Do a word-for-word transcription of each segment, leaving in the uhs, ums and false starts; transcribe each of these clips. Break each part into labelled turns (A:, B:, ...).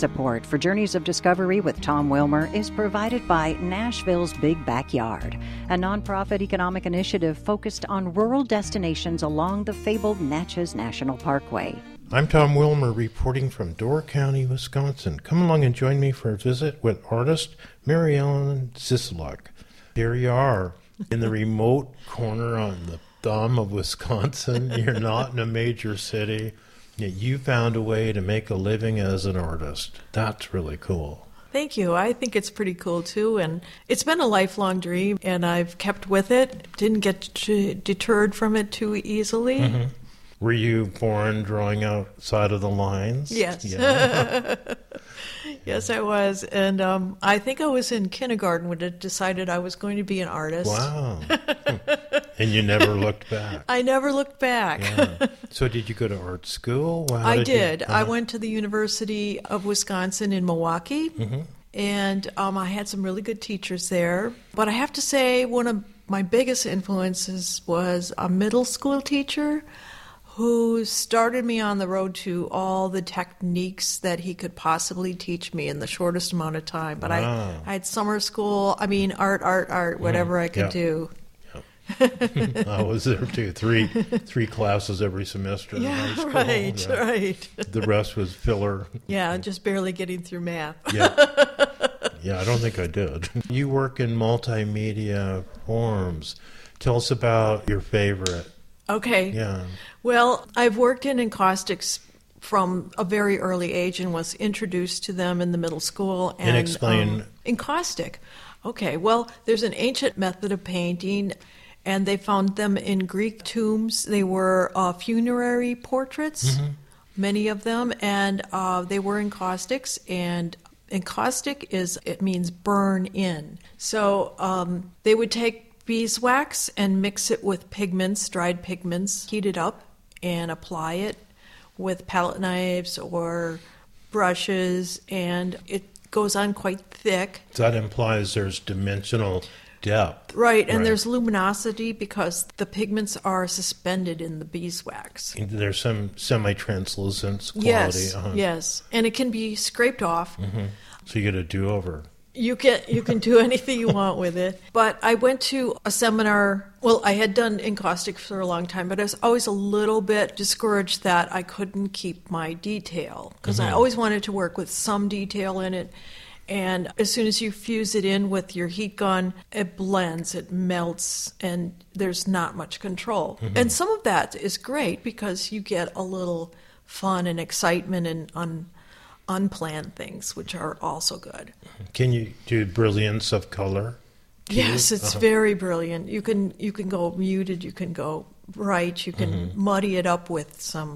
A: support for Journeys of Discovery with Tom Wilmer is provided by Nashville's Big Backyard, a nonprofit economic initiative focused on rural destinations along the fabled Natchez National Parkway.
B: I'm Tom Wilmer reporting from Door County, Wisconsin. Come along and join me for a visit with artist Mary Ellen Ziselak. Here you are in the remote corner on the thumb of Wisconsin. You're not in a major city. Yet you found a way to make a living as an artist. That's really cool.
C: Thank you. I think it's pretty cool, too. And it's been a lifelong dream, and I've kept with it. Didn't get t- deterred from it too easily.
B: Mm-hmm. Were you born drawing outside of the lines?
C: Yes.
B: Yeah.
C: Yes, I was. And um, I think I was in kindergarten when I decided I was going to be an artist.
B: Wow. And you never looked back.
C: I never looked back.
B: Yeah. So did you go to art school? How
C: I
B: did.
C: did.
B: You, uh,
C: I went to the University of Wisconsin in Milwaukee, mm-hmm. and um, I had some really good teachers there. But I have to say one of my biggest influences was a middle school teacher who started me on the road to all the techniques that he could possibly teach me in the shortest amount of time. But
B: wow.
C: I, I had summer school, I mean, art, art, art, whatever mm, I could
B: yeah.
C: do.
B: Yeah. I was there too. Three three classes every semester in
C: yeah,
B: high school.
C: Right,
B: yeah.
C: right.
B: The rest was filler.
C: Yeah, just barely getting through math.
B: Yeah. Yeah, I don't think I did. You work in multimedia forms. Tell us about your favorite.
C: Okay.
B: Yeah.
C: Well, I've worked in encaustics from a very early age and was introduced to them in the middle school. And,
B: and explain.
C: Um, encaustic. Okay, well, there's an ancient method of painting, and they found them in Greek tombs. They were uh, funerary portraits, mm-hmm. many of them, and uh, they were encaustics. And encaustic is, it means burn in. So um, they would take beeswax and mix it with pigments, dried pigments, heat it up and apply it with palette knives or brushes, and it goes on quite thick.
B: That implies there's dimensional depth.
C: Right, and
B: right.
C: there's luminosity because the pigments are suspended in the beeswax.
B: And there's some semi-translucent quality.
C: Yes,
B: uh-huh.
C: yes, and it can be scraped off.
B: Mm-hmm. So you get a do-over.
C: You can you can do anything you want with it. But I went to a seminar. Well, I had done encaustic for a long time, but I was always a little bit discouraged that I couldn't keep my detail because mm-hmm. I always wanted to work with some detail in it. And as soon as you fuse it in with your heat gun, it blends, it melts, and there's not much control. Mm-hmm. And some of that is great because you get a little fun and excitement and un. unplanned things, which are also good.
B: Can you do brilliance of color?
C: Can yes, you? it's uh-huh. very brilliant. You can you can go muted, you can go bright, you can mm-hmm. muddy it up with some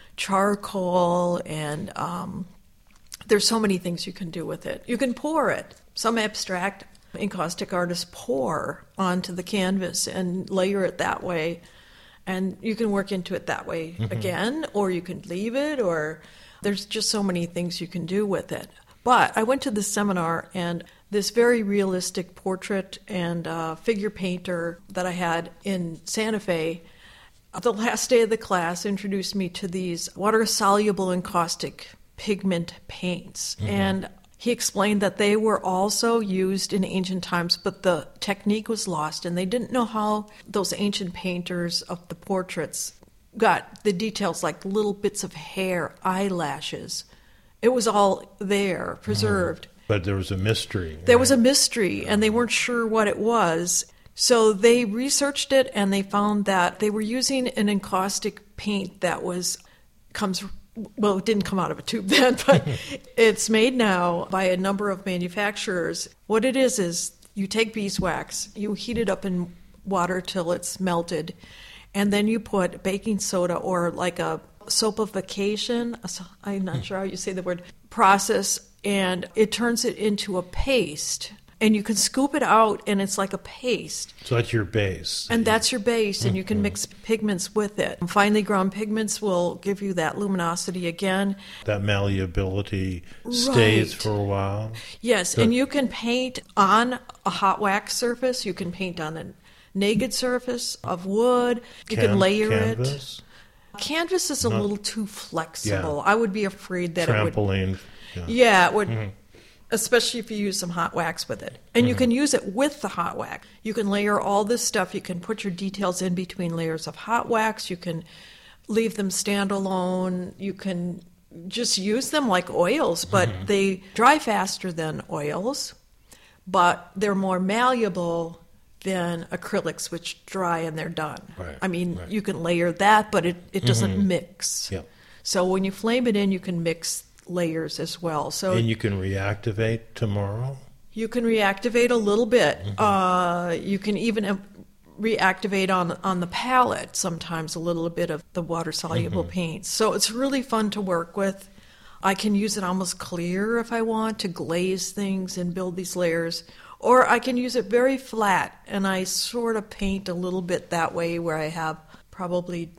C: charcoal, and um, there's so many things you can do with it. You can pour it. Some abstract encaustic artists pour onto the canvas and layer it that way, and you can work into it that way mm-hmm. again, or you can leave it, or there's just so many things you can do with it. But I went to this seminar, and this very realistic portrait and uh, figure painter that I had in Santa Fe, the last day of the class introduced me to these water-soluble encaustic pigment paints. Mm-hmm. And he explained that they were also used in ancient times, but the technique was lost, and they didn't know how those ancient painters of the portraits got the details, like little bits of hair, eyelashes. It was all there, preserved.
B: Mm. But there was a mystery.
C: There
B: right?
C: was a mystery, and they weren't sure what it was. So they researched it, and they found that they were using an encaustic paint that was comes well, it didn't come out of a tube then, but it's made now by a number of manufacturers. What it is is you take beeswax, you heat it up in water till it's melted, and then you put baking soda or like a soapification, I'm not sure how you say the word, process, and it turns it into a paste. And you can scoop it out, and it's like a paste.
B: So that's your base.
C: And that's your base, and you can mix pigments with it. Finely ground pigments will give you that luminosity again.
B: That malleability stays right. for a while.
C: Yes,
B: so,
C: and you can paint on a hot wax surface. You can paint on a naked surface of wood. You
B: can,
C: can layer
B: canvas?
C: it. Canvas is a
B: Not,
C: little too flexible.
B: Yeah.
C: I would be afraid that
B: Trampoline.
C: it would...
B: Yeah,
C: yeah it would,
B: mm-hmm.
C: especially if you use some hot wax with it. And mm-hmm. you can use it with the hot wax. You can layer all this stuff. You can put your details in between layers of hot wax. You can leave them standalone. You can just use them like oils, but mm-hmm. they dry faster than oils, but they're more malleable than acrylics, which dry and they're done.
B: Right,
C: I mean,
B: right.
C: you can layer that, but it, it doesn't
B: mm-hmm.
C: mix.
B: Yep.
C: So when you flame it in, you can mix layers as well. So
B: and you can reactivate tomorrow?
C: You can reactivate a little bit.
B: Mm-hmm.
C: Uh, you can even uh, reactivate on on the palette sometimes a little bit of the water-soluble mm-hmm. paints. So it's really fun to work with. I can use it almost clear if I want to glaze things and build these layers. Or I can use it very flat, and I sort of paint a little bit that way where I have probably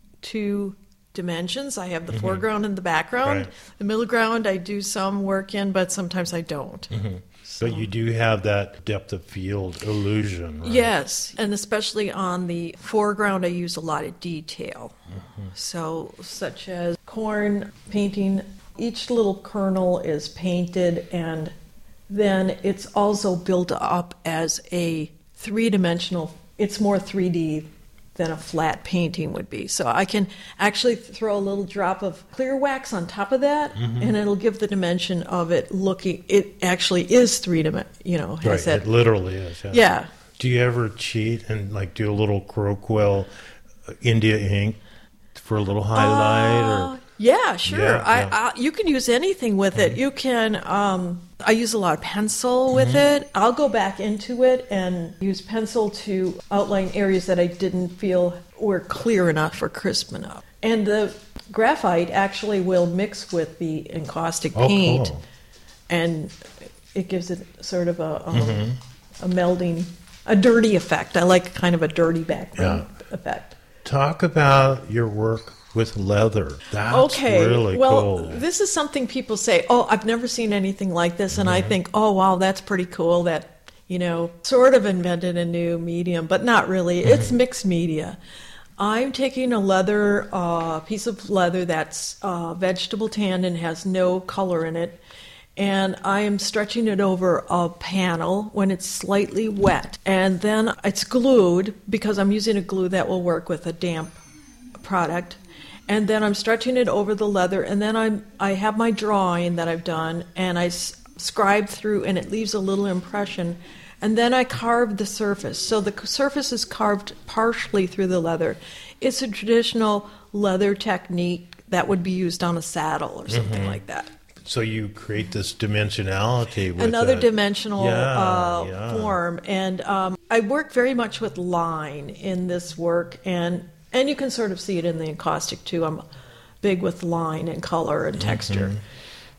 C: two dimensions. I have the mm-hmm. foreground and the background.
B: Right.
C: The middle ground I do some work in, but sometimes I don't.
B: Mm-hmm.
C: So.
B: But you do have that depth of field illusion, right?
C: Yes, and especially on the foreground I use a lot of detail. Mm-hmm. So such as corn painting, each little kernel is painted, and then it's also built up as a three-dimensional, it's more three D than a flat painting would be. So I can actually throw a little drop of clear wax on top of that, mm-hmm. and it'll give the dimension of it looking, it actually is three-dimensional, you know.
B: Right,
C: that,
B: it literally is. Yeah.
C: yeah.
B: Do you ever cheat and like do a little Crowquill India ink for a little highlight?
C: Uh,
B: or
C: Yeah, sure.
B: Yeah,
C: I,
B: yeah.
C: I, you can use anything with it.
B: Mm-hmm.
C: You can, um, I use a lot of pencil with
B: mm-hmm.
C: it. I'll go back into it and use pencil to outline areas that I didn't feel were clear enough or crisp enough. And the graphite actually will mix with the encaustic
B: Oh,
C: paint,
B: cool.
C: and it gives it sort of a, um,
B: Mm-hmm.
C: a melding, a dirty effect. I like kind of a dirty background
B: Yeah.
C: effect.
B: Talk about your work with leather. That's
C: okay.
B: really
C: well,
B: cool.
C: This is something people say, oh, I've never seen anything like this. And
B: Mm-hmm.
C: I think, oh, wow, that's pretty cool that, you know, sort of invented a new medium, but not really. Mm-hmm. It's mixed media. I'm taking a leather, uh, piece of leather that's uh, vegetable tanned and has no color in it, and I am stretching it over a panel when it's slightly wet. And then it's glued, because I'm using a glue that will work with a damp product. And then I'm stretching it over the leather, and then I'm, I have my drawing that I've done, and I s- scribe through, and it leaves a little impression. And then I carve the surface. So the surface is carved partially through the leather. It's a traditional leather technique that would be used on a saddle or something
B: mm-hmm.
C: like that.
B: So you create this dimensionality with
C: Another
B: it.
C: dimensional
B: yeah,
C: uh,
B: yeah.
C: form. And um, I work very much with line in this work, and and you can sort of see it in the encaustic too. I'm big with line and color and texture. Mm-hmm.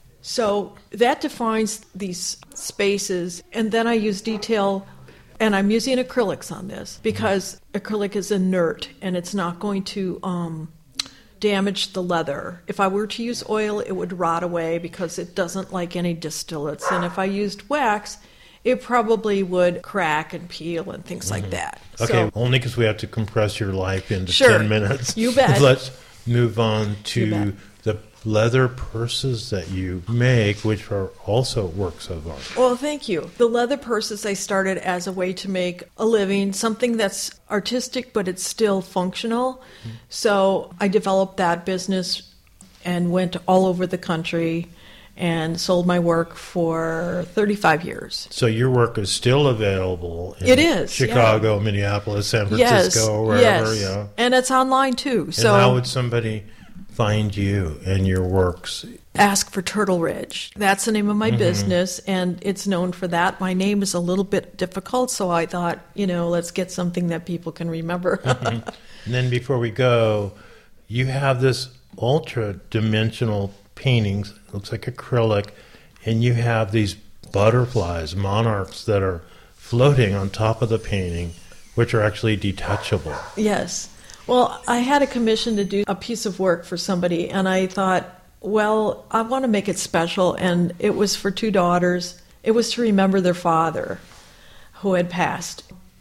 C: So that defines these spaces, and then I use detail, and I'm using acrylics on this because acrylic is inert and it's not going to um, damage the leather. If I were to use oil, it would rot away because it doesn't like any distillates. And if I used wax, it probably would crack and peel and things mm-hmm. like that.
B: Okay,
C: so,
B: only because we have to compress your life into
C: sure,
B: ten minutes.
C: You bet.
B: Let's move on to
C: You bet.
B: the leather purses that you make, which are also works of art.
C: Well, thank you. The leather purses I started as a way to make a living, something that's artistic, but it's still functional. Mm-hmm. So I developed that business and went all over the country and sold my work for thirty-five years.
B: So your work is still available in
C: it is,
B: Chicago,
C: yeah.
B: Minneapolis, San
C: yes,
B: Francisco, wherever.
C: Yes.
B: Yeah.
C: And it's online too. So
B: and how would somebody find you and your works?
C: Ask for Turtle Ridge. That's the name of my mm-hmm. business, and it's known for that. My name is a little bit difficult, so I thought, you know, let's get something that people can remember.
B: mm-hmm. And then before we go, you have this ultra-dimensional paintings, it looks like acrylic, and you have these butterflies, monarchs, that are floating on top of the painting, which are actually detachable.
C: Yes. Well, I had a commission to do a piece of work for somebody, and I thought, well, I want to make it special, and it was for two daughters. It was to remember their father, who had passed.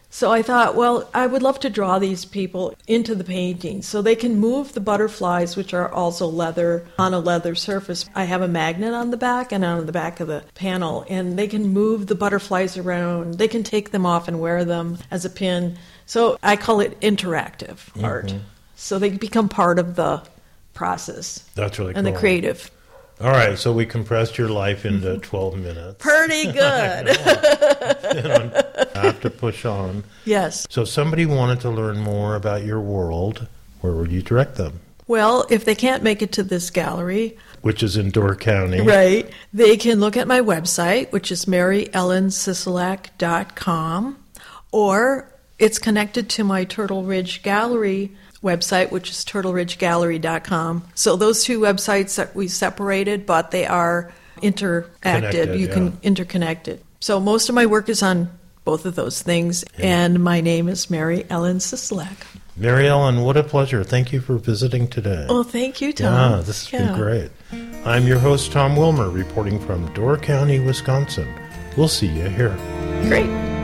C: So I thought, well, I would love to draw these people into the painting so they can move the butterflies, which are also leather, on a leather surface. I have a magnet on the back and on the back of the panel, and they can move the butterflies around. They can take them off and wear them as a pin. So I call it interactive mm-hmm. art. So they become part of the process.
B: That's really
C: and
B: cool.
C: the creative.
B: All right, so we compressed your life into twelve minutes.
C: Pretty good.
B: I have to push on.
C: Yes.
B: So if somebody wanted to learn more about your world, where would you direct them?
C: Well, if they can't make it to this gallery,
B: which is in Door County.
C: Right. They can look at my website, which is mary ellen sisolak dot com, or it's connected to my Turtle Ridge Gallery website, which is turtle ridge gallery dot com. So those two websites that we separated, but they are interacted.
B: Connected,
C: you
B: yeah.
C: can interconnect it. So most of my work is on both of those things, yeah. and my name is Mary Ellen Sisolak.
B: Mary Ellen, what a pleasure. Thank you for visiting today.
C: Oh, thank you, Tom.
B: Yeah, this has
C: yeah.
B: been great. I'm your host, Tom Wilmer, reporting from Door County, Wisconsin. We'll see you here.
C: Great.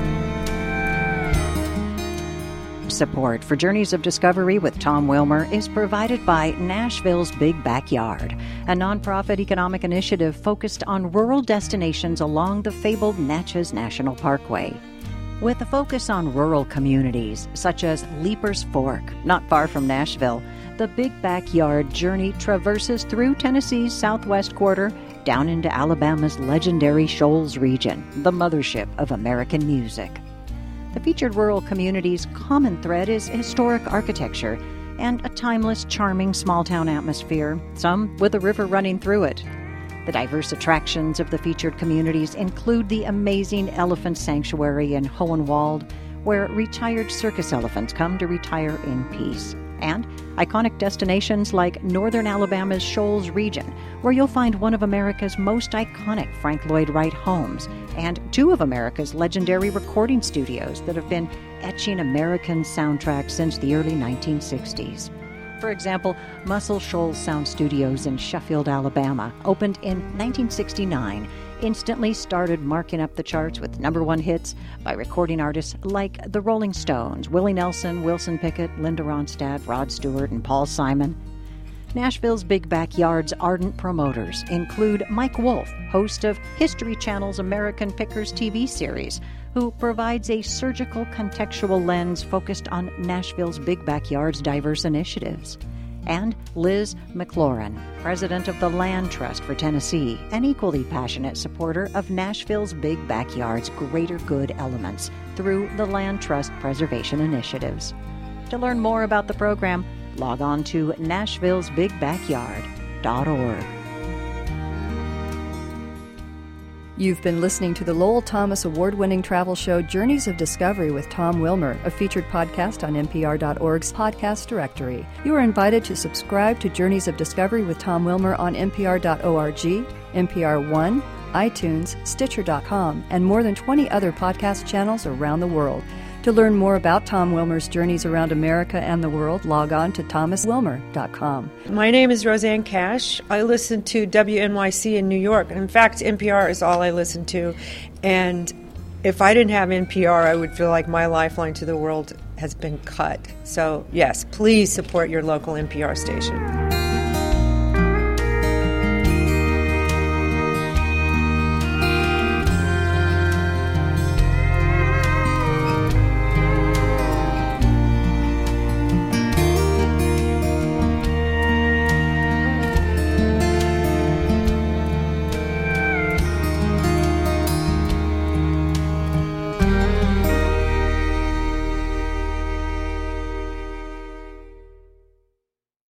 A: Support for Journeys of Discovery with Tom Wilmer is provided by Nashville's Big Backyard, a nonprofit economic initiative focused on rural destinations along the fabled Natchez National Parkway. With a focus on rural communities, such as Leapers Fork, not far from Nashville, the Big Backyard journey traverses through Tennessee's southwest quarter down into Alabama's legendary Shoals region, the mothership of American music. The featured rural community's common thread is historic architecture and a timeless, charming small-town atmosphere, some with a river running through it. The diverse attractions of the featured communities include the amazing Elephant Sanctuary in Hohenwald, where retired circus elephants come to retire in peace, and iconic destinations like northern Alabama's Shoals region, where you'll find one of America's most iconic Frank Lloyd Wright homes, and two of America's legendary recording studios that have been etching American soundtracks since the early nineteen sixties. For example, Muscle Shoals Sound Studios in Sheffield, Alabama, opened in nineteen sixty-nine, instantly started marking up the charts with number one hits by recording artists like the Rolling Stones, Willie Nelson, Wilson Pickett, Linda Ronstadt, Rod Stewart, and Paul Simon. Nashville's Big Backyard's ardent promoters include Mike Wolf, host of History Channel's American Pickers T V series, who provides a surgical contextual lens focused on Nashville's Big Backyard's diverse initiatives. And Liz McLaurin, president of the Land Trust for Tennessee, an equally passionate supporter of Nashville's Big Backyard's greater good elements through the Land Trust preservation initiatives. To learn more about the program, log on to nashville's big backyard dot org.
D: You've been listening to the Lowell Thomas award-winning travel show Journeys of Discovery with Tom Wilmer, a featured podcast on N P R dot org's podcast directory. You are invited to subscribe to Journeys of Discovery with Tom Wilmer on N P R dot org, N P R One, iTunes, Stitcher dot com, and more than twenty other podcast channels around the world. To learn more about Tom Wilmer's journeys around America and the world, log on to thomas wilmer dot com.
E: My name is Roseanne Cash. I listen to W N Y C in New York. In fact, N P R is all I listen to. And if I didn't have N P R, I would feel like my lifeline to the world has been cut. So, yes, please support your local N P R station.